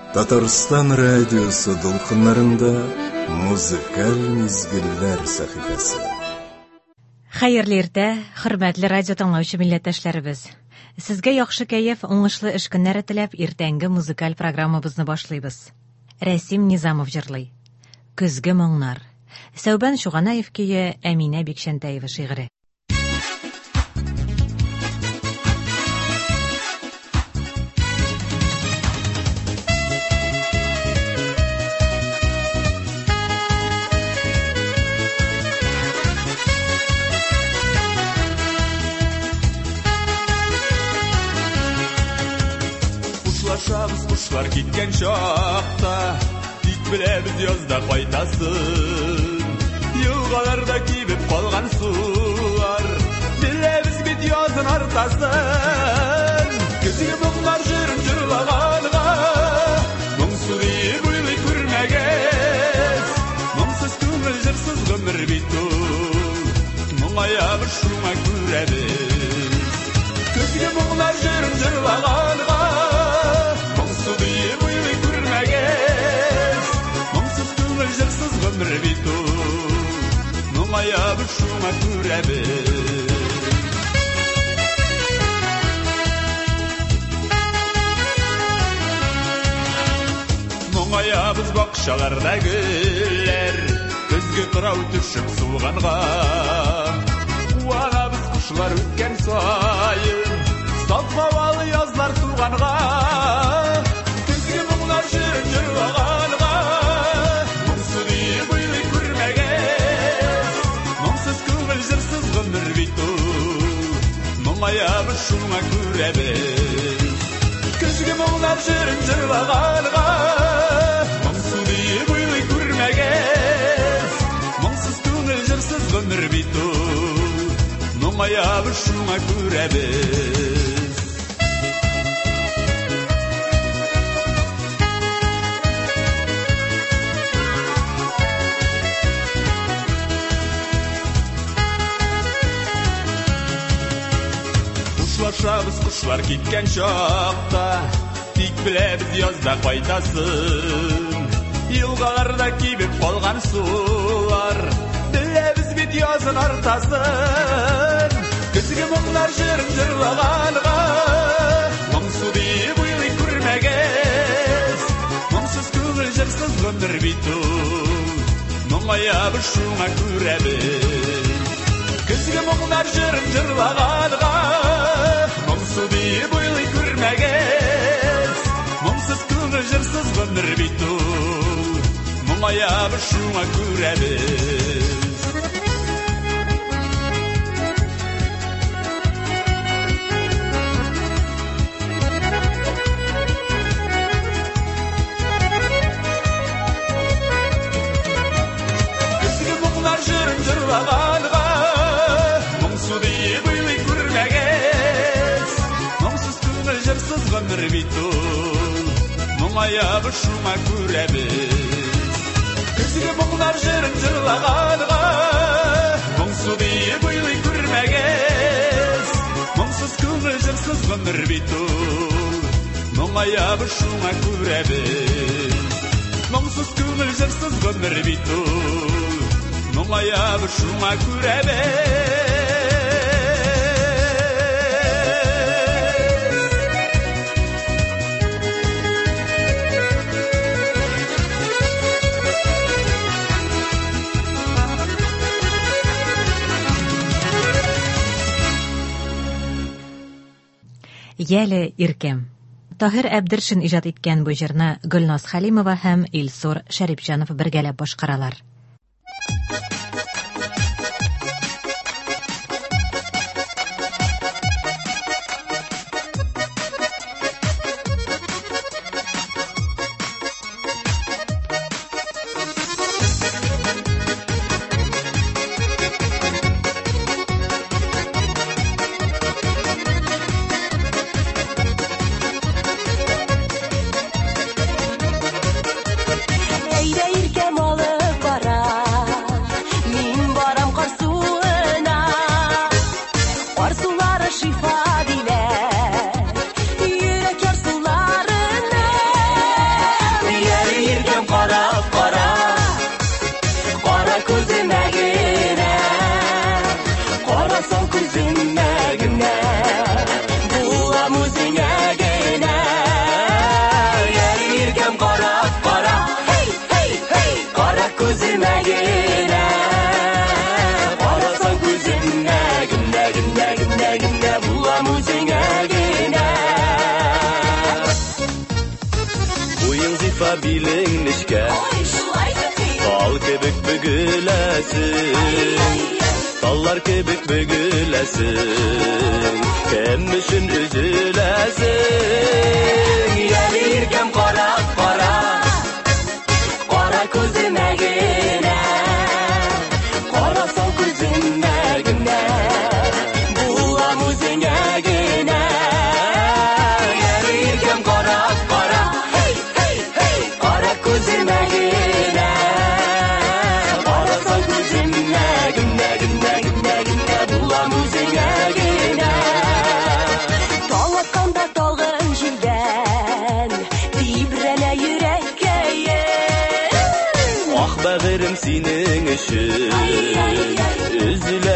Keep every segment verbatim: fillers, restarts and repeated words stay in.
Татарстан радиосы долқынларында музыкаль мизгилләр сәхифәсе. Хәерле иртә, хөрмәтле радио тыңлаучы милләттәшләребез. Сезгә яхшы кәеф, уңышлы эш көннәре теләп, иртәнге музыкаль программабызны башлыйбыз. Рәсим Низамов җырлый. Көзге моңнар. Сәүбән Шуганаев көе, Әминә Бикшәнтәева шигыре. Шабыз кушлар киткән чакта, тик беләбез язда кайтасын. Елгаларда кибеп калган сулар, беләбез бит язын артасын. Көзге моңнар җырын җырлаганга, моңсу дип уйлый күрмәгез. Моңсыз күңел җырсыз гомер бит ул, моңаябыз шуңа күрәбез. Көзге моңнар җырын җырлаганга, Моңаябыз шуңа күрәбез. Моңаябыз бакчаларда гөлләр, көзге кырау төшеп сулганга. Куанабыз кушлар үткән сайын, саф һавалы язлар туганга. Көзге моңнар җырын җырлаганга, моңсу дип уйлый күрмәгез. Моңсыз күңел җырсыз гомер бит ул, моңаябыз шуңа күрәбез. Көзге моңнар җырын җырлаганга, моңсу дип уйлый күрмәгез. Моңсыз күңел җырсыз гомер бит ул, моңаябыз шуңа күрәбез. Шабыз кушлар киткән чакта, тик беләбез язда кайтасын. Елгаларда кибеп калган сулар, беләбез бит язын артасын. Көзге моңнар җырын җырлаганга, моңсу дип уйлый күрмәгез. Моңсыз күңел җырсыз гомер бит ул, моңаябыз шуңа күрәбез. Көзге моңнар җырын җырлаганга, моңсу дип уйлый күрмәгез. Моңсыз күңел җырсыз гомер бит ул, моңаябыз шуңа күрәбез. Көзге моңнар җырын җырлаганга, моңсу дип уйлый күрмәгез. Моңсыз күңел җырсыз гомер бит ул, моңаябыз шуңа күрәбез. Көзге моңнар җырын җырлаганга, моңсу дип уйлый күрмәгез. Моңсыз күңел җырсыз гомер бит ул, моңаябыз шуңа күрәбез. Моңсыз күңел җырсыз гомер бит ул, моңаябыз шуңа күрәбез. Яле иркем. Таһир Әбдершин иҗат иткән бу җырны Гөлназ Хәлимова һәм Илсур Шәрипҗанов бергәләп башкаралар. Әйдә иркәм алып бара Шырпа билең нишкә Тал кебек бөгеләсең Таллар кебек бөгеләсең Кем өчен üzülәсең Яли иркәм кара, кара Кара күземә генә Карасаң күземә генә Булам үзеңә генә Яли иркәм кара, кара Кара күземә генә Карасаң күземә генә генә генә генә Булам үзеңә генә Талатканда талгын җилдән Тибрәнә йөрәккәем Ах бәгырем синең өчен Üzülә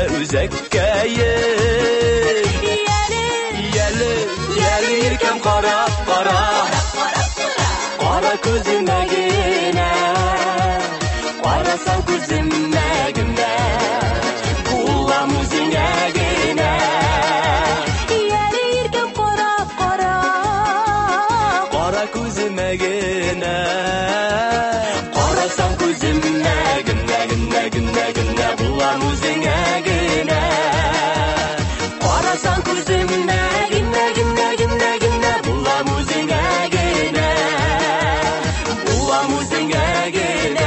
үзәккәем Яли, яли иркәм кара, кара Кара күземә генә Карасаң күземә генә Булам үзеңә генә Яли иркәм кара, кара Кара күземә генә Карасаң күземә генә генә генә генә Булам үзеңә генә Карасаң күземә генә генә генә генә Булам үзеңә генә Булам үзеңә генә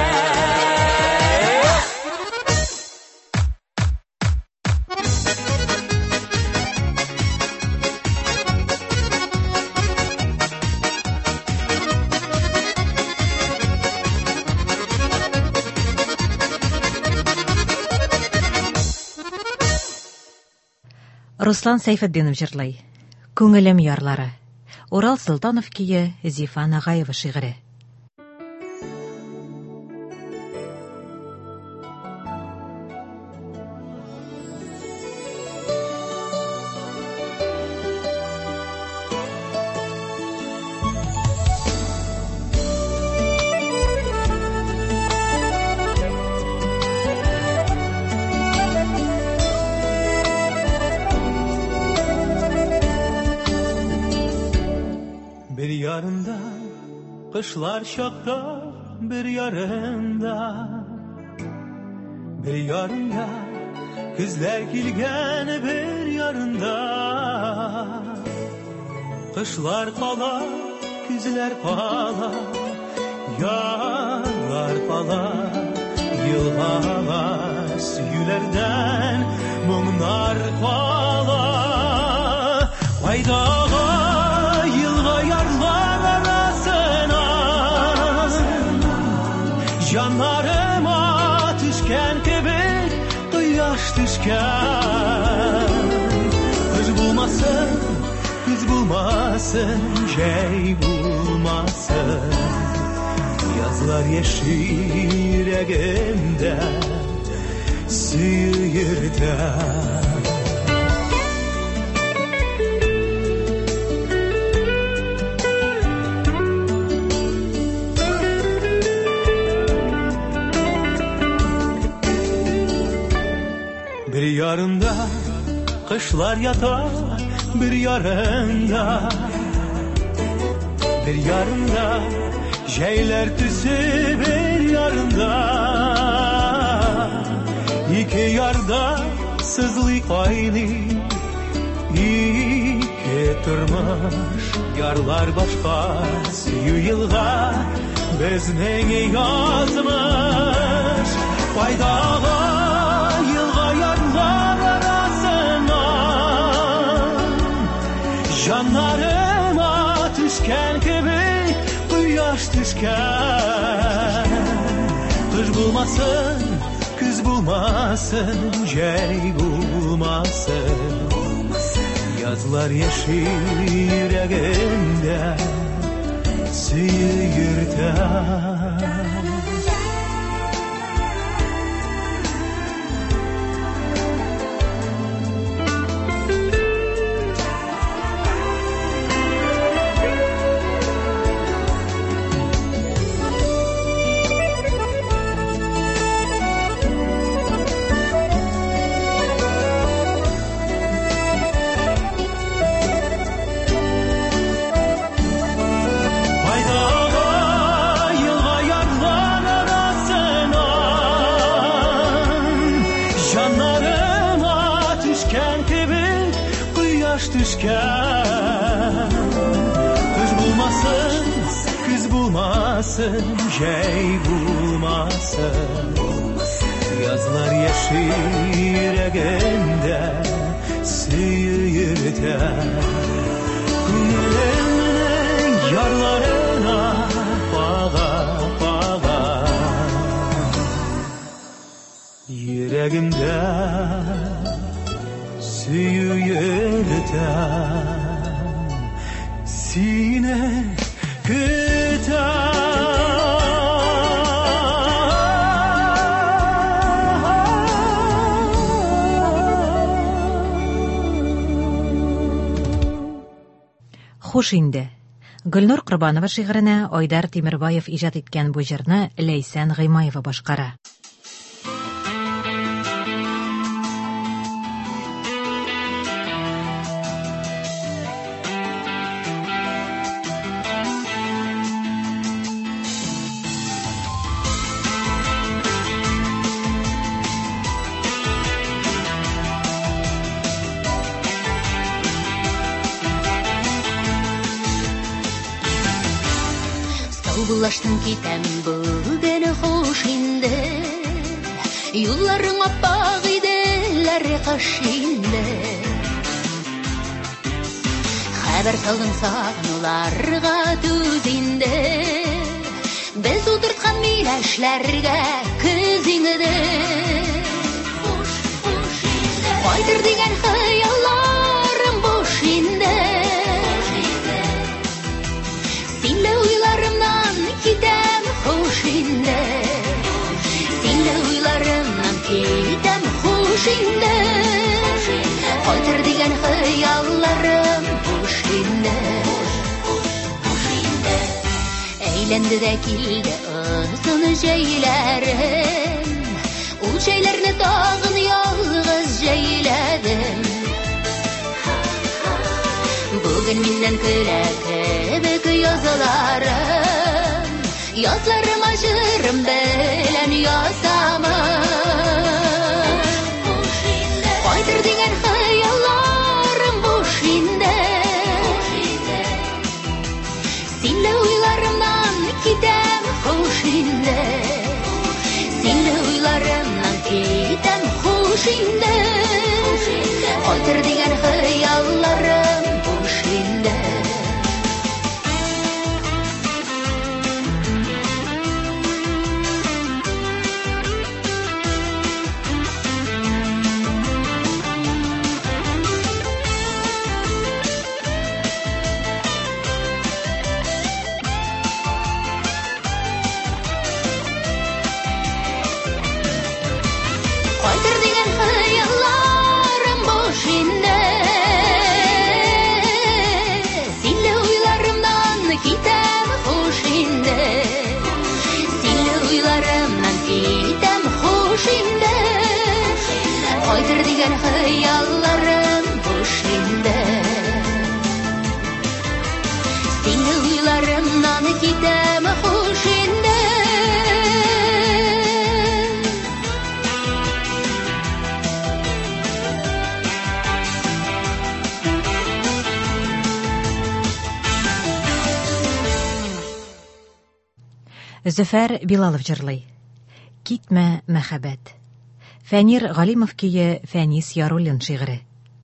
Руслан Сайфетдинов җырлый. Күңелем ярлары. Урал Султанов кие, Зифа Нагаева шигыре. Bir yarında kışlar şakta bir yarında bir yarında kızlar kilgen bir yarında kışlar kala kızlar kala yarlar kala yıllar süyülerden mumlar kala Haydağa yılga yarlar arasına Canlarıma düşken kebek Kıyaş düşken Kız bulmasın, kız bulmasın Şey bulmasın Yazlar yeşil yüreğimde Sıyırda Bir yarında kışlar yatar bir yarında Bir yarında şeyler tüsü bir yarında İki yarda sızlı kaylı İki turmuş yarlar başka Süyü yılga bezneği yazmış Faydağa Canlarıma düşken gibi Kıyaş düşken Kış bulmasın, kız bulmasın Şey bulmasın Yazlar yeşil yüreğimde Sıyırtar Haydağa düşkən Qış bulmasın, küz bulmasın Şey bulmasın Yazlar yeşil yüreğinde Süyüter Günlerinin yarlarına Bağa bağa Yüreğimde Süyüter Sine küter Хуш инде. Гөлнур Курбанова шигыренә Айдар Тимербаев иҗат иткән бу җырны Ләйсән Гыймаева башкара. Bulaştım kitem bugün hoş indi Yolların appak idiler kış indi Haber saldım sağnularga tuz indi Biz oturtkan mileşlerge kız indi Hoş, hoş indi Kaydır digen hayallarım boş indi Sinle uylarımdan Kitem hoş indi Sinle uylarımdan kitem hoş indi Kaytır digen hayallarım hoş indi Eğlendi de kildi ısın şeylerim Ul şeylerini dağın yalğız şeyledim Bugün minden külekebek yazılarım Yazlarım acırım belen yasamam Kaydır digen hayallarım boş indi Sinle uylarımdan kitem hoş indi Sinle uylarımdan kitem hoş indi Kaydır digen hayallarım boş indi Kaydır digen hayallarım boş indi Sinle uylarımdan kitem hoş indi Sinle uylarımdan kitem hoş indi Kaydır digen hayallarım boş indi Sinle uylarımdan kitem hoş indi Зөфәр Билалов җырлый. Китмә мәхәббәт. Фәнир Галимов көе Фәнис Яруллин шигыре.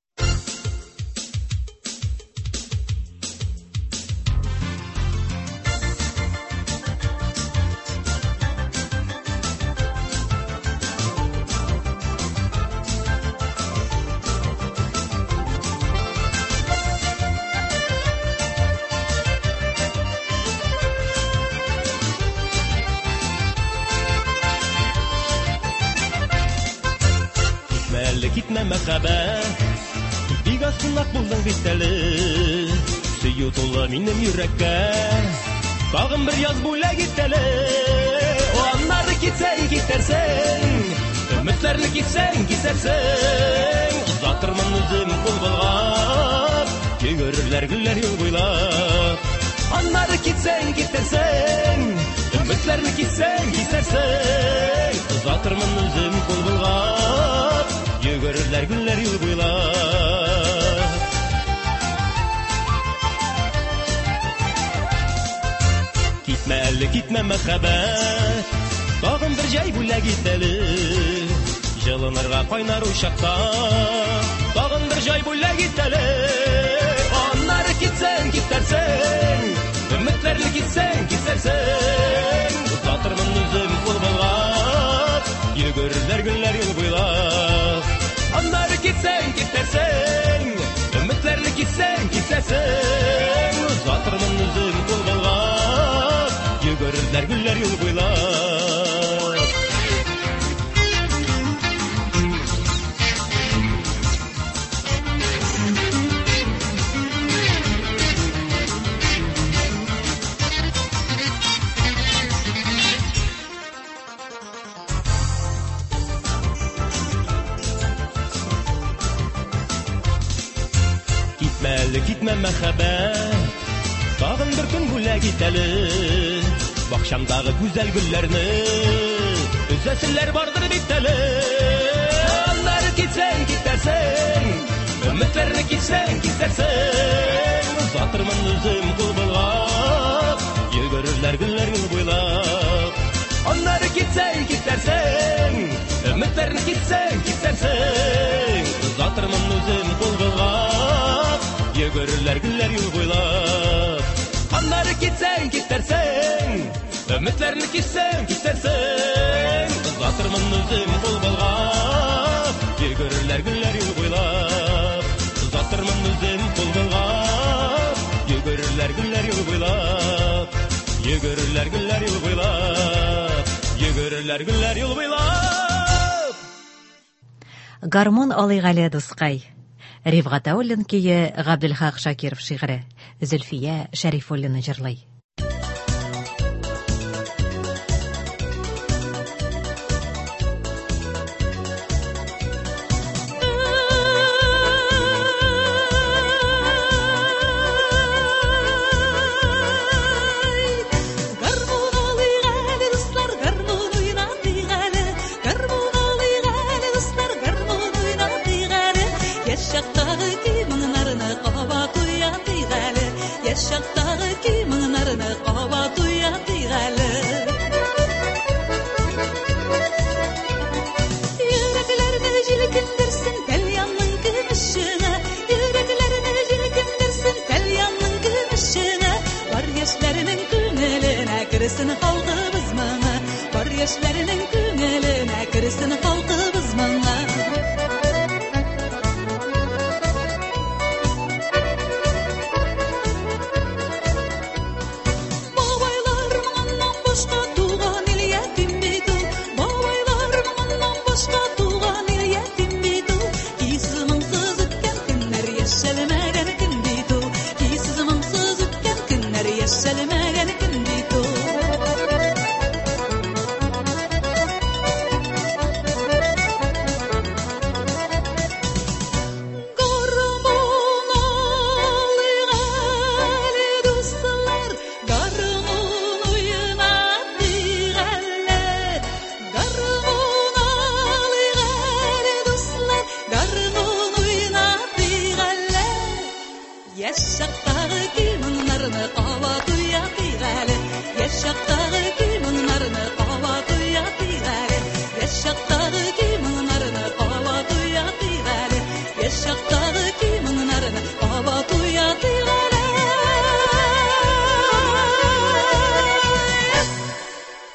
Gitme мәхәббәт Бик асыллап булдың бит әле Сөю тулы минем йөрәккә Тагын бер яз бүләк ит әле Аннары китсәң китәрсең Өметләрне китсәң кисәрсең Озатырмын үзем кул болгап Йөгерерләр гөлләр юл буйлап Аннары китсәң китәрсең Өметләрне китсәң кисәрсең Озатырмын үзем кул болгап Йөгерерләр гөлләр юл буйлап Китмә әле, китмә мәхәббәт, тагын бер җай бүләк ит әле. Җылынырга кайнар учакта, тагын бер җай бүләк ит әле. Аннары китсәң, китәрсең, өметләрне китсәң, китәрсең. Узатырмын үзем кул болгап, йөгерләр гөлләр юл буйлап. Аннары китсәң, китәрсең, өметләрне китсәң, китәрсең. Узатырмын үзем кул болгап, йөгерләр гөлләр юл буйлап. Мәле китмә мәхәббәт, тагын бер көн бүләк ит әле. Бакчамдагы гүзәл гөлләрне үзәселәр бардыр бит әле. Аннары китсәң, китәрсең, өметләрне китсәң, китәрсең. Узатырмын үзем кул болгап, йөгерләр гөлләр юл буйлап. Аннары китсәң, китәрсең, өметләрне китсәң, китәрсең. Узатырмын үзем кул болгап, йөгерләр гөлләр юл буйлап. Аннары китсәң, китәрсең, өметләрне китсәң, китәрсең. Узатырмын үзем кул болгап, йөгерләр гөлләр юл буйлап. Узатырмын үзем кул болгап, йөгерләр гөлләр юл буйлап. Йөгерләр гөлләр юл буйлап, йөгерләр гөлләр юл буйлап. Гармун Алыйгали дускай. Рифгат Аулин кие, Габделхак Шакиров шигъре. Зөлфия Шәрифуллина җырлый.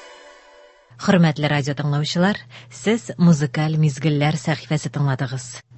Хөрмәтле радио тыңлаучылар, сез музыкаль мизгелләр сәхифәсе тыңладыгыз.